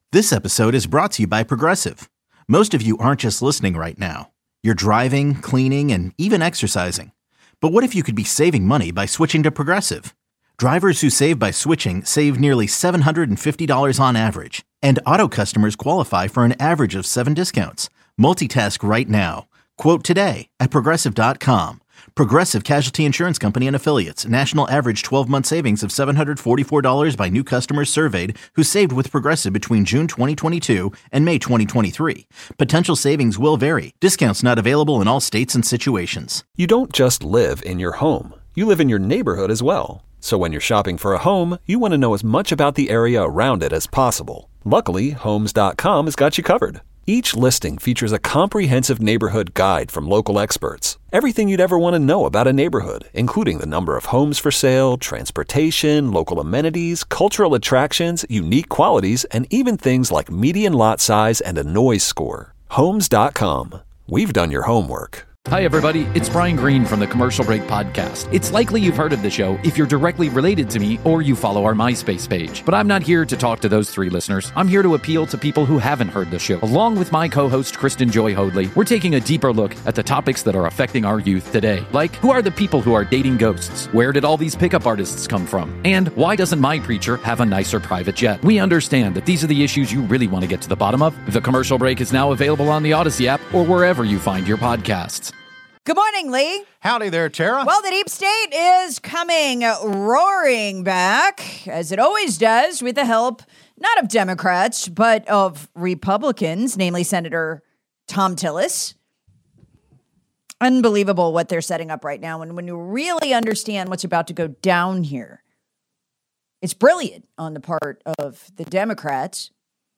This episode is brought to you by Progressive. Most of you aren't just listening right now. You're driving, cleaning, and even exercising. But what if you could be saving money by switching to Progressive? Drivers who save by switching save nearly $750 on average. And auto customers qualify for an average of 7 discounts. Multitask right now. Quote today at Progressive.com. Progressive Casualty Insurance Company and Affiliates. National average 12-month savings of $744 by new customers surveyed who saved with Progressive between June 2022 and May 2023. Potential savings will vary. Discounts not available in all states and situations. You don't just live in your home. You live in your neighborhood as well. So when you're shopping for a home, you want to know as much about the area around it as possible. Luckily, Homes.com has got you covered. Each listing features a comprehensive neighborhood guide from local experts. Everything you'd ever want to know about a neighborhood, including the number of homes for sale, transportation, local amenities, cultural attractions, unique qualities, and even things like median lot size and a noise score. Homes.com. We've done your homework. Hi, everybody. It's Brian Green from the Commercial Break Podcast. It's likely you've heard of the show if you're directly related to me or you follow our MySpace page. But I'm not here to talk to those 3 listeners. I'm here to appeal to people who haven't heard the show. Along with my co-host, Kristen Joy Hoadley, we're taking a deeper look at the topics that are affecting our youth today. Like, who are the people who are dating ghosts? Where did all these pickup artists come from? And why doesn't my preacher have a nicer private jet? We understand that these are the issues you really want to get to the bottom of. The Commercial Break is now available on the Odyssey app or wherever you find your podcasts. Good morning, Lee. Howdy there, Tara. Well, the deep state is coming roaring back, as it always does, with the help not of Democrats, but of Republicans, namely Senator Thom Tillis. Unbelievable what they're setting up right now. And when you really understand what's about to go down here, it's brilliant on the part of the Democrats.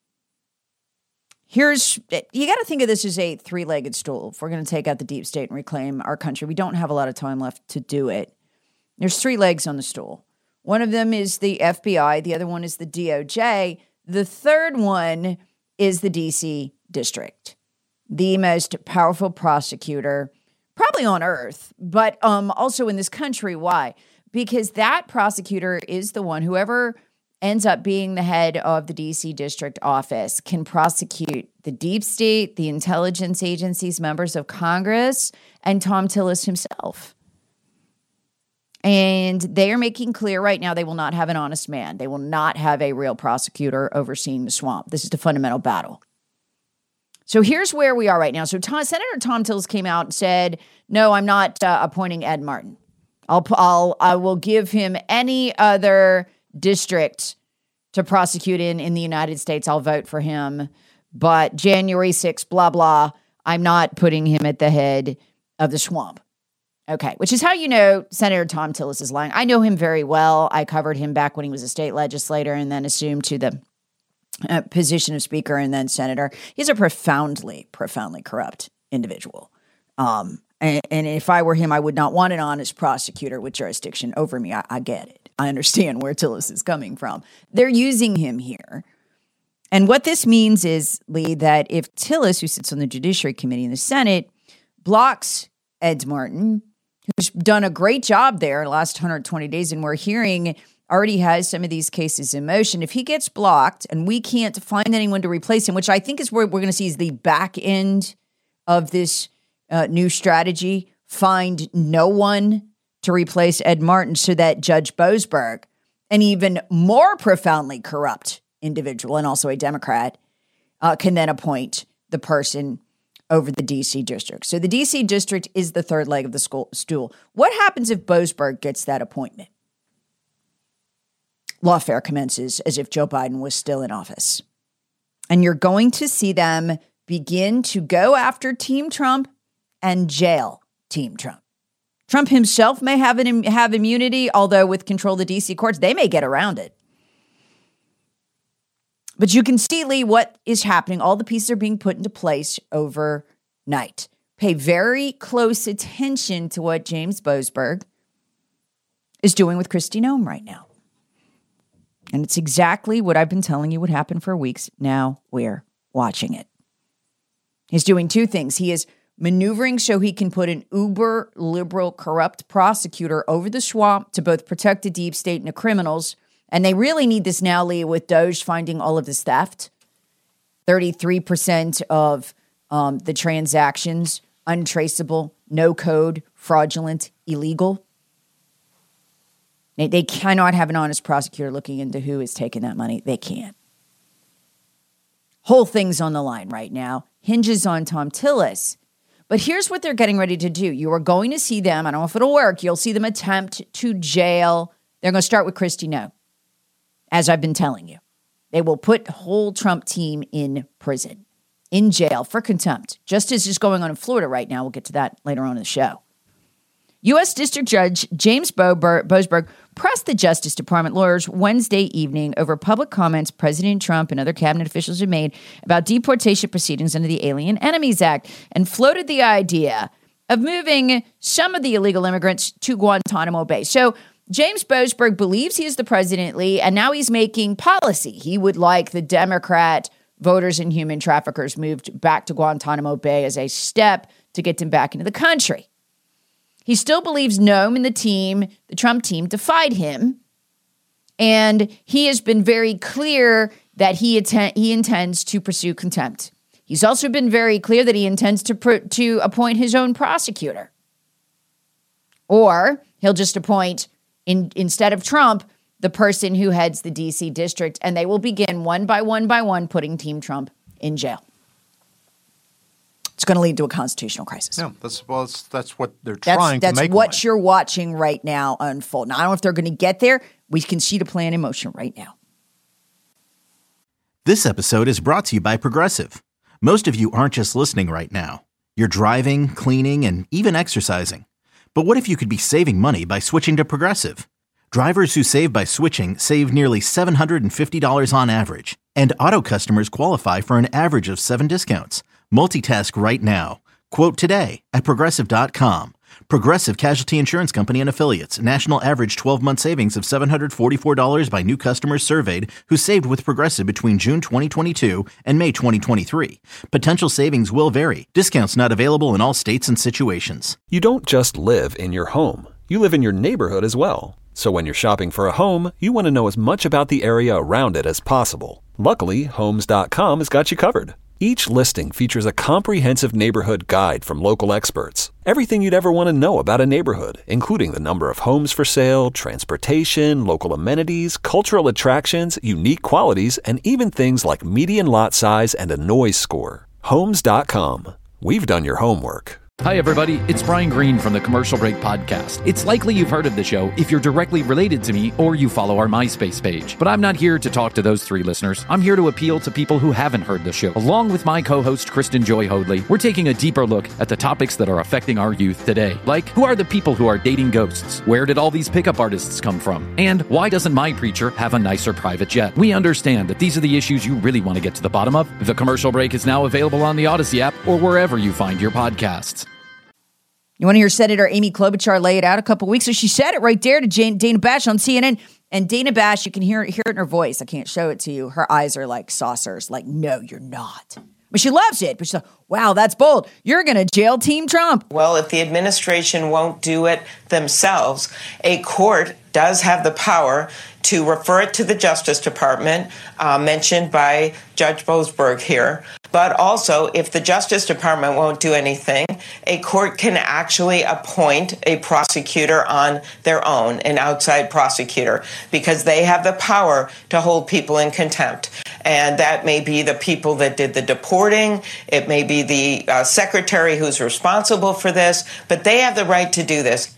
You got to think of this as a 3-legged stool. If we're going to take out the deep state and reclaim our country, we don't have a lot of time left to do it. There's 3 legs on the stool. One of them is the FBI. The other one is the DOJ. The third one is the DC district, the most powerful prosecutor probably on earth, but also in this country. Why? Because that prosecutor is the one, whoever ends up being the head of the DC district office, can prosecute the deep state, the intelligence agencies, members of Congress, and Thom Tillis himself. And they are making clear right now they will not have an honest man. They will not have a real prosecutor overseeing the swamp. This is the fundamental battle. So here's where we are right now. So Senator Thom Tillis came out and said, no, I'm not appointing Ed Martin. I will give him any other district to prosecute in the United States. I'll vote for him. But January 6th, blah, blah, I'm not putting him at the head of the swamp. Okay, which is how you know Senator Thom Tillis is lying. I know him very well. I covered him back when he was a state legislator and then assumed to the position of speaker and then senator. He's a profoundly, profoundly corrupt individual. And if I were him, I would not want an honest prosecutor with jurisdiction over me. I get it. I understand where Tillis is coming from. They're using him here. And what this means is, Lee, that if Tillis, who sits on the Judiciary Committee in the Senate, blocks Ed Martin, who's done a great job there the last 120 days, and we're hearing already has some of these cases in motion. If he gets blocked and we can't find anyone to replace him, which I think is where we're going to see is the back end of this new strategy, find no one to replace Ed Martin so that Judge Boasberg, an even more profoundly corrupt individual and also a Democrat, can then appoint the person over the D.C. district. So the D.C. district is the third leg of the stool. What happens if Boasberg gets that appointment? Lawfare commences as if Joe Biden was still in office. And you're going to see them begin to go after Team Trump and jail Team Trump. Trump himself may have immunity, although with control of the D.C. courts, they may get around it. But you can see, Lee, what is happening. All the pieces are being put into place overnight. Pay very close attention to what James Boasberg is doing with Kristi Noem right now. And it's exactly what I've been telling you would happen for weeks. Now we're watching it. He's doing 2 things. He is maneuvering so he can put an uber liberal corrupt prosecutor over the swamp to both protect the deep state and the criminals. And they really need this now, Lee, with Doge finding all of this theft. 33% of the transactions untraceable, no code, fraudulent, illegal. They cannot have an honest prosecutor looking into who is taking that money. They can't. Whole thing's on the line right now. Hinges on Thom Tillis. But here's what they're getting ready to do. You are going to see them. I don't know if it'll work. You'll see them attempt to jail. They're going to start with Kristi Noem, as I've been telling you. They will put the whole Trump team in prison, in jail for contempt, just as is going on in Florida right now. We'll get to that later on in the show. U.S. District Judge James Boasberg pressed the Justice Department lawyers Wednesday evening over public comments President Trump and other cabinet officials have made about deportation proceedings under the Alien Enemies Act and floated the idea of moving some of the illegal immigrants to Guantanamo Bay. So James Boasberg believes he is the president, Lee, and now he's making policy. He would like the Democrat voters and human traffickers moved back to Guantanamo Bay as a step to get them back into the country. He still believes Noem and the Trump team, defied him. And he has been very clear that he intends to pursue contempt. He's also been very clear that he intends to appoint his own prosecutor. Or he'll just appoint, instead of Trump, the person who heads the D.C. district, and they will begin one by one putting Team Trump in jail. It's going to lead to a constitutional crisis. Yeah, that's what they're trying to make. That's what you're watching right now unfold. Now, I don't know if they're going to get there. We can see the plan in motion right now. This episode is brought to you by Progressive. Most of you aren't just listening right now. You're driving, cleaning, and even exercising. But what if you could be saving money by switching to Progressive? Drivers who save by switching save nearly $750 on average. And auto customers qualify for an average of 7 discounts. Multitask right now. Quote today at Progressive.com. Progressive Casualty Insurance Company and Affiliates. National average 12-month savings of $744 by new customers surveyed who saved with Progressive between June 2022 and May 2023. Potential savings will vary. Discounts not available in all states and situations. You don't just live in your home. You live in your neighborhood as well. So when you're shopping for a home, you want to know as much about the area around it as possible. Luckily, Homes.com has got you covered. Each listing features a comprehensive neighborhood guide from local experts. Everything you'd ever want to know about a neighborhood, including the number of homes for sale, transportation, local amenities, cultural attractions, unique qualities, and even things like median lot size and a noise score. Homes.com. We've done your homework. Hi, everybody. It's Brian Green from the Commercial Break Podcast. It's likely you've heard of the show if you're directly related to me or you follow our MySpace page. But I'm not here to talk to those 3 listeners. I'm here to appeal to people who haven't heard the show. Along with my co-host, Kristen Joy Hoadley, we're taking a deeper look at the topics that are affecting our youth today. Like, who are the people who are dating ghosts? Where did all these pickup artists come from? And why doesn't my preacher have a nicer private jet? We understand that these are the issues you really want to get to the bottom of. The Commercial Break is now available on the Odyssey app or wherever you find your podcasts. You want to hear Senator Amy Klobuchar lay it out a couple of weeks ago? She said it right there to Dana Bash on CNN. And Dana Bash, you can hear it in her voice. I can't show it to you. Her eyes are like saucers. Like, no, you're not. But she loves it. But she's like, wow, that's bold. You're going to jail Team Trump. Well, if the administration won't do it themselves, a court does have the power to refer it to the Justice Department, mentioned by Judge Boasberg here. But also, if the Justice Department won't do anything, a court can actually appoint a prosecutor on their own, an outside prosecutor, because they have the power to hold people in contempt. And that may be the people that did the deporting. It may be the secretary who's responsible for this, but they have the right to do this.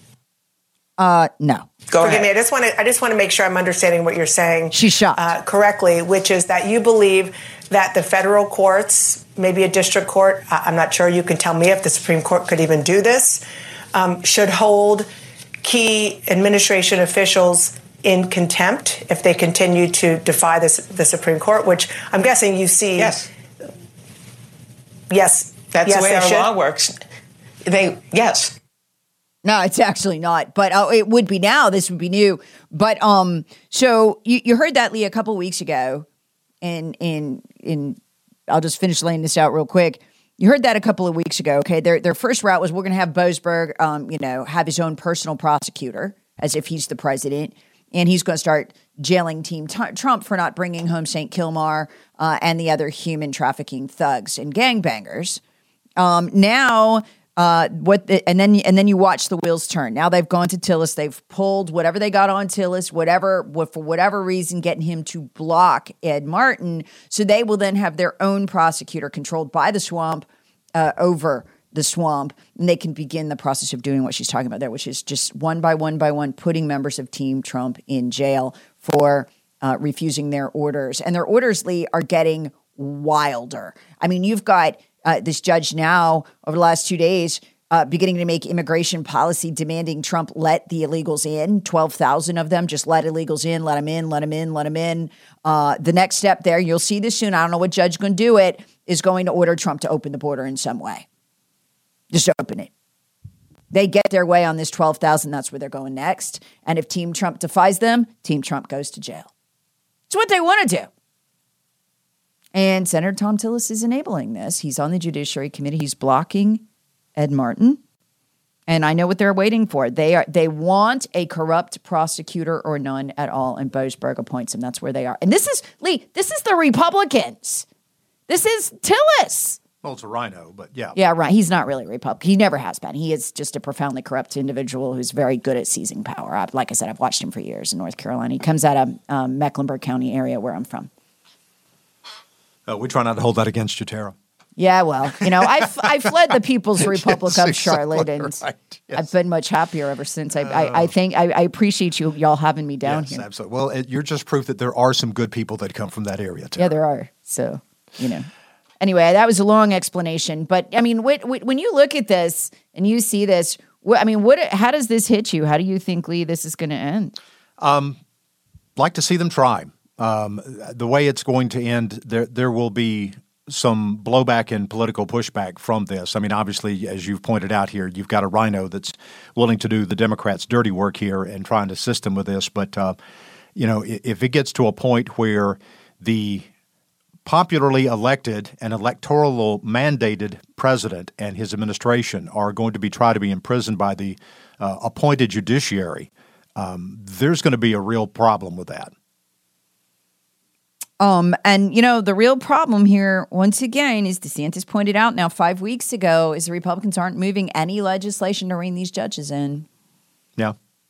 No. Forgive me. I just want to make sure I'm understanding what you're saying. She's shocked. Correctly, which is that you believe that the federal courts, maybe a district court, I'm not sure. You can tell me if the Supreme Court could even do this, should hold key administration officials in contempt if they continue to defy the Supreme Court, which I'm guessing you see. Yes. Yes. That's yes, the way our law works. Yes. No, it's actually not. But it would be now. This would be new. But so you heard that, Lee, a couple weeks ago. And I'll just finish laying this out real quick. You heard that a couple of weeks ago. Okay, their first route was we're going to have Boasberg, have his own personal prosecutor, as if he's the president, and he's going to start jailing Team Trump for not bringing home St. Kilmar and the other human trafficking thugs and gangbangers. And then you watch the wheels turn. Now they've gone to Tillis. They've pulled whatever they got on Tillis, for whatever reason, getting him to block Ed Martin. So they will then have their own prosecutor controlled by the swamp over the swamp, and they can begin the process of doing what she's talking about there, which is just one by one putting members of Team Trump in jail for refusing their orders. And their orders, Lee, are getting wilder. I mean, you've got this judge now over the last 2 days beginning to make immigration policy demanding Trump let the illegals in, 12,000 of them, just let illegals in, let them in, let them in, let them in. The next step there, you'll see this soon, I don't know what judge is going to do it, is going to order Trump to open the border in some way. Just open it. They get their way on this 12,000, that's where they're going next. And if Team Trump defies them, Team Trump goes to jail. It's what they want to do. And Senator Thom Tillis is enabling this. He's on the Judiciary Committee. He's blocking Ed Martin. And I know what they're waiting for. They want a corrupt prosecutor or none at all, and Boasberg appoints him. That's where they are. And this is, Lee, this is the Republicans. This is Tillis. Well, it's a rhino, but yeah. Yeah, right. He's not really a Republican. He never has been. He is just a profoundly corrupt individual who's very good at seizing power. Like I said, I've watched him for years in North Carolina. He comes out of Mecklenburg County area where I'm from. We try not to hold that against you, Tara. Yeah, well, I fled the People's Republic of Charlotte, and right. Yes. I've been much happier ever since. I think I appreciate y'all having me down here. Yes, absolutely. Well, you're just proof that there are some good people that come from that area, Tara. Yeah, there are. So, Anyway, that was a long explanation. But, I mean, when you look at this and you see this, how does this hit you? How do you think, Lee, this is going to end? Like to see them try. The way it's going to end, there will be some blowback and political pushback from this. I mean, obviously, as you've pointed out here, you've got a rhino that's willing to do the Democrats' dirty work here and trying to assist them with this. But, if it gets to a point where the popularly elected and electoral mandated president and his administration are going to try to be imprisoned by the appointed judiciary, there's going to be a real problem with that. The real problem here, once again, is DeSantis pointed out now 5 weeks ago, is the Republicans aren't moving any legislation to rein these judges in. Yeah.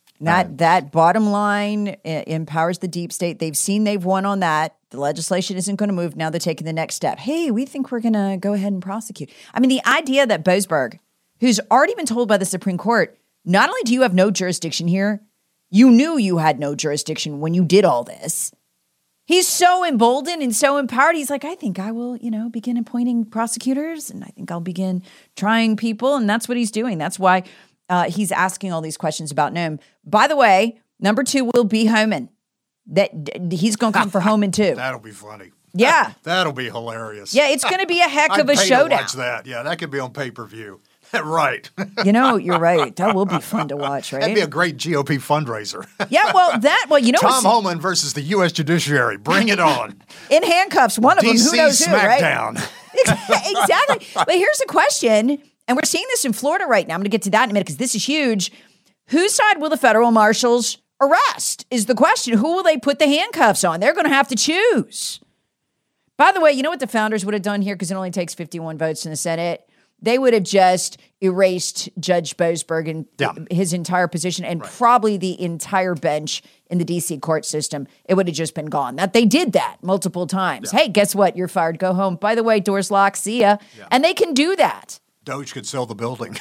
That bottom line empowers the deep state. They've won on that. The legislation isn't going to move. Now they're taking the next step. Hey, we think we're going to go ahead and prosecute. I mean, the idea that Boasberg, who's already been told by the Supreme Court, not only do you have no jurisdiction here, you knew you had no jurisdiction when you did all this. He's so emboldened and so empowered. He's like, I think I will, begin appointing prosecutors, and I think I'll begin trying people. And that's what he's doing. That's why he's asking all these questions about Noam. By the way, number 2 will be Homan. That he's going to come for Homan too. That'll be funny. Yeah. That'll be hilarious. Yeah, it's going to be a heck of a showdown. To watch that. Yeah, that could be on pay-per-view. Right. You're right. That will be fun to watch, right? That'd be a great GOP fundraiser. Yeah, Tom Homan versus the U.S. Judiciary. Bring it on. In handcuffs, one of them, who knows who, right? Smackdown. Exactly. But here's a question, and we're seeing this in Florida right now. I'm going to get to that in a minute because this is huge. Whose side will the federal marshals arrest is the question. Who will they put the handcuffs on? They're going to have to choose. By the way, you know what the founders would have done here, because it only takes 51 votes in the Senate? They would have just erased Judge Boasberg and his entire position and probably the entire bench in the D.C. court system. It would have just been gone. They did that multiple times. Yeah. Hey, guess what? You're fired. Go home. By the way, doors locked. See ya. Yeah. And they can do that. Doge could sell the building.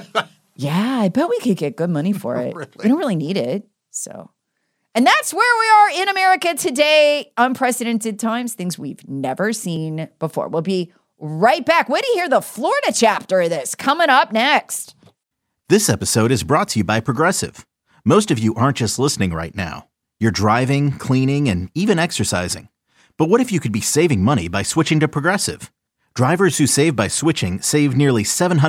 Yeah, I bet we could get good money for it. Really? We don't really need it. So, and that's where we are in America today. Unprecedented times, things we've never seen before. We'll be right back. Wait to hear the Florida chapter of this coming up next. This episode is brought to you by Progressive. Most of you aren't just listening right now. You're driving, cleaning, and even exercising. But what if you could be saving money by switching to Progressive? Drivers who save by switching save nearly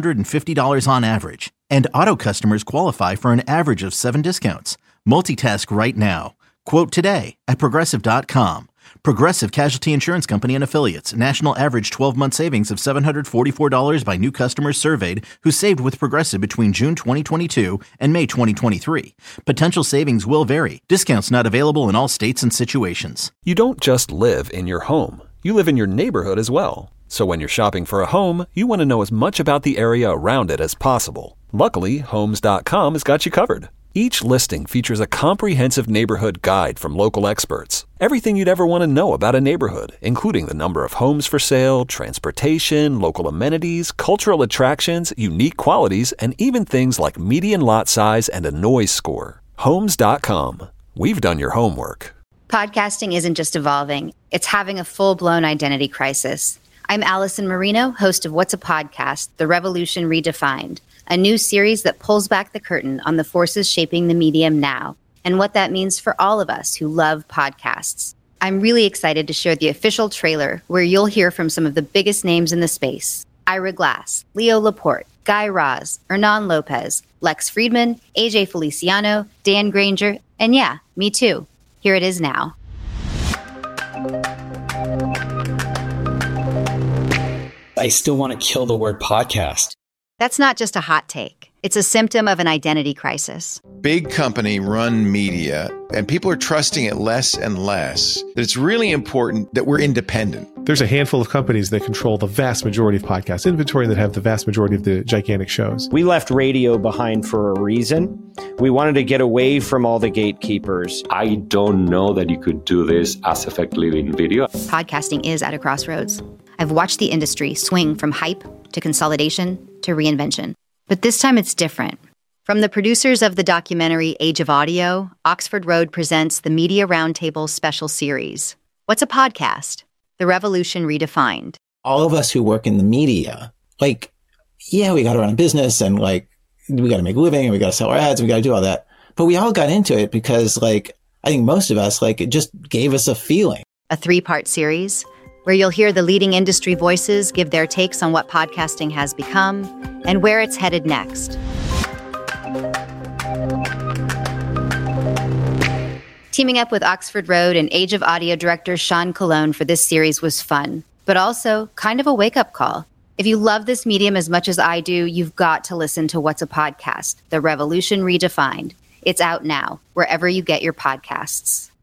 $750 on average. And auto customers qualify for an average of 7 discounts. Multitask right now. Quote today at Progressive.com. Progressive Casualty Insurance Company and Affiliates. National average 12-month savings of $744 by new customers surveyed who saved with Progressive between June 2022 and May 2023. Potential savings will vary. Discounts not available in all states and situations. You don't just live in your home. You live in your neighborhood as well. So when you're shopping for a home, you want to know as much about the area around it as possible. Luckily, Homes.com has got you covered. Each listing features a comprehensive neighborhood guide from local experts. Everything you'd ever want to know about a neighborhood, including the number of homes for sale, transportation, local amenities, cultural attractions, unique qualities, and even things like median lot size and a noise score. Homes.com. We've done your homework. Podcasting isn't just evolving, it's having a full-blown identity crisis. I'm Allison Marino, host of What's a Podcast? The Revolution Redefined, a new series that pulls back the curtain on the forces shaping the medium now and what that means for all of us who love podcasts. I'm really excited to share the official trailer where you'll hear from some of the biggest names in the space. Ira Glass, Leo Laporte, Guy Raz, Hernan Lopez, Lex Friedman, AJ Feliciano, Dan Granger, and yeah, me too. Here it is now. I still want to kill the word podcast. That's not just a hot take. It's a symptom of an identity crisis. Big company run media, and people are trusting it less and less. That it's really important that we're independent. There's a handful of companies that control the vast majority of podcast inventory and that have the vast majority of the gigantic shows. We left radio behind for a reason. We wanted to get away from all the gatekeepers. I don't know that you could do this as effectively in video. Podcasting is at a crossroads. I've watched the industry swing from hype to consolidation to reinvention. But this time it's different. From the producers of the documentary Age of Audio, Oxford Road presents the Media Roundtable special series. What's a podcast? The Revolution Redefined. All of us who work in the media, we got to run a business and we got to make a living and we got to sell our ads and we got to do all that. But we all got into it because I think most of us, it just gave us a feeling. A 3-part series where you'll hear the leading industry voices give their takes on what podcasting has become and where it's headed next. Teaming up with Oxford Road and Age of Audio director Sean Colon for this series was fun, but also kind of a wake-up call. If you love this medium as much as I do, you've got to listen to What's a Podcast? The Revolution Redefined. It's out now, wherever you get your podcasts.